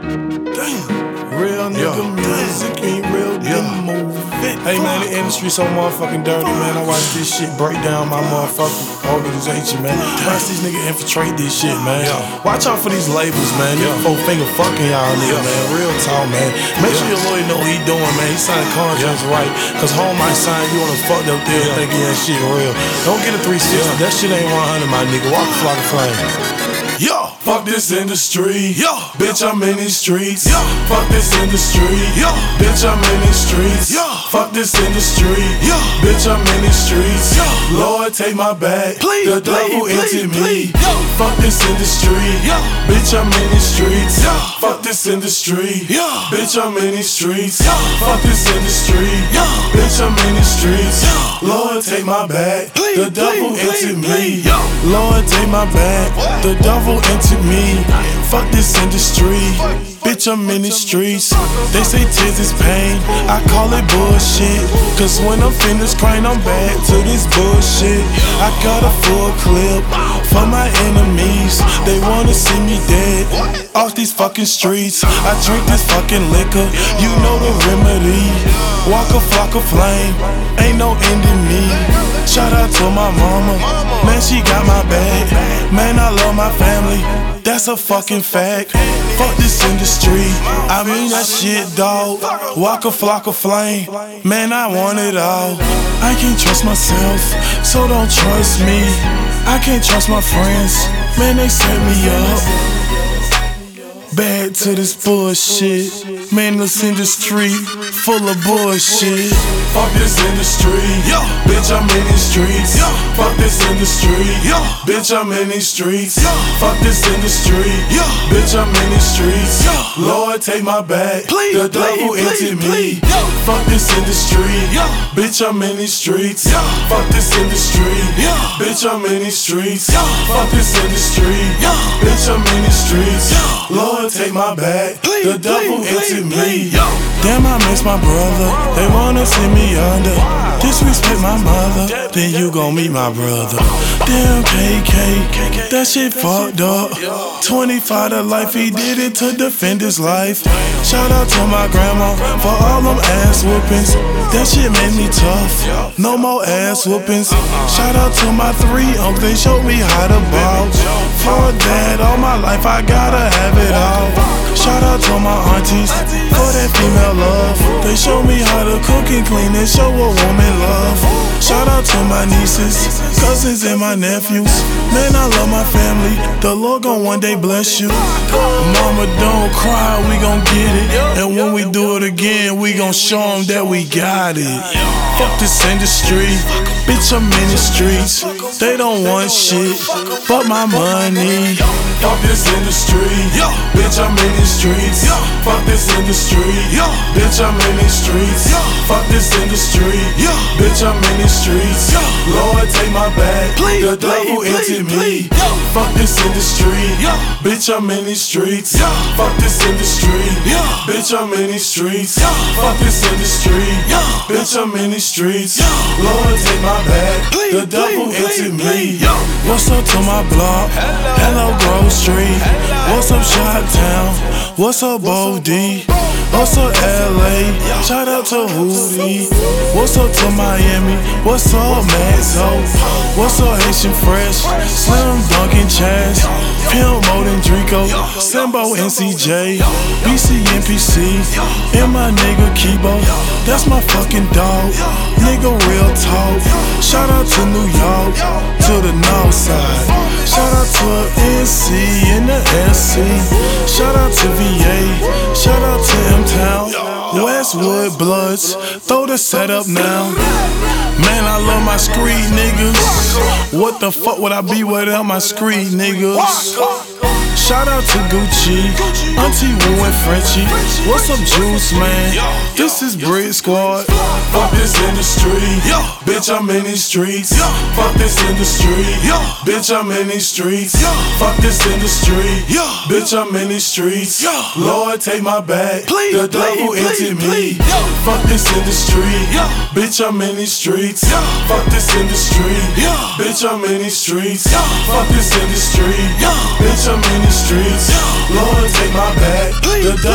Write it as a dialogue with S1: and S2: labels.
S1: Real nigga music ain't real demo. Hey man, the industry so motherfucking dirty, man. I watch this shit break down my motherfucking organization, man. Watch these niggas infiltrate this shit, man. Watch out for these labels, man. These 4-finger fucking y'all niggas, man. Real talk, man. Make sure your lawyer know what he doing, man. He signed contracts right. Cause home might sign you on a fucked up deal thinking that shit real. Don't get a 360. That shit ain't 100, my nigga. Walk the flock of flame. Yo, fuck this industry. Yo, bitch, I'm in these streets. Yo, fuck this industry. Yo, bitch, I'm in these streets. Yo, fuck this industry. Yo, bitch, I'm in these streets. Yo, Lord, take my bag. Please, the devil entered me. Yo, fuck this industry. Yo, bitch, I'm in these streets. Yo, fuck this industry. Yo, bitch, I'm in these streets. Yo, fuck this industry. Yo, bitch, I'm in these streets. Yo, Lord, take my bag. The devil entered me. Yo, Lord, take my bag. The devil entered me. Fuck this industry. Bitch, I'm in the streets. They say tears is pain. I call it bullshit. Cause when I'm finished crying, I'm back to this bullshit. I got a full clip for my enemies. They wanna see me dead off these fucking streets. I drink this fucking liquor. You know the remedy. Walk a flock of flame. Ain't no end in me. Shout out to my mama. Man, she got my bag. Man, I love my family. That's a fucking fact. Fuck this industry. I mean that shit, dawg. Walk a flock of flame. Man, I want it all. I can't trust myself, so don't trust me. I can't trust my friends. Man, they set me up. Back to this bullshit. Man, this industry full of bullshit. Fuck this industry. Yo, bitch, I'm in these streets. Yo, fuck this industry. Yo, bitch, I'm in these streets. Yo, fuck this industry. Yo, bitch, I'm in these streets. Yo, Lord, take my bag. The devil entered me. Yo, fuck this industry. Yo, bitch, I'm in these streets. Yo, fuck this industry. Yo, bitch, I'm in these streets. Yo, fuck this industry. Yo, bitch, I'm in these streets. Yo, Lord, take my bag. The devil entered me. Damn, I miss my brother. They wanna see me under. Disrespect my mother, then you gon' meet my brother. Damn, KK, that shit fucked up. 25 to life, he did it to defend his life. Shout out to my grandma for all them ass whoopings. That shit made me tough. No more ass whoopings. Shout out to my 3 uncles, they showed me how to ball. For that, all my life I gotta have it all. Shout out to my aunties for that female love. They show me how to cook and clean and show a woman love. Shout out to my nieces, cousins and my nephews. Man, I love my family. The Lord gon' one day bless you. Mama, don't cry, we gon' get it. And when we do it again, we gon' show them that we got it. Fuck this industry, bitch, I'm in the streets. They don't want shit but my money. Fuck this industry, bitch, I'm in these streets. Fuck this industry, bitch, I'm in these streets. Fuck this industry, bitch, I'm in these streets. Lord, take my bag. The devil entered me. Fuck this industry, bitch, I'm in these streets. Fuck this industry, bitch, I'm in these streets. Fuck this industry, bitch, I'm in these streets. Lord, take my bag. The devil entered me. What's up to my block? Hello, Grove Street. What's up, Chi-Town? What's up, Bo D? What's up, LA? Shout out to Hootie. What's up to Miami? What's up, Maxo? What's up, Haitian Fresh? Slim Duncan Chaz. Pimp Modin Drico. Simbo NCJ. BC NPC. And my nigga Kibo. That's my fucking dog. Nigga, real talk. Shout out to New York. To the north side. Shout out to NC in the SC. Shout out to VA. Shout out to M-Town. Westwood Bloods. Throw the setup now. Man, I love my street niggas. What the fuck would I be without my street niggas? Shout out to Gucci, Auntie Wu and Frenchie. What's up, Juice, man? This is Bread Squad. Fuck this industry, bitch, I'm in these streets. Fuck this industry, bitch, I'm in these streets. Fuck this industry, bitch, I'm in these streets. Lord, take my bag. The devil entered me. Fuck this industry, bitch, I'm in these streets. Fuck this industry, bitch, I'm in these streets. Fuck this industry, bitch, I'm in these streets. Lord, take my bag. The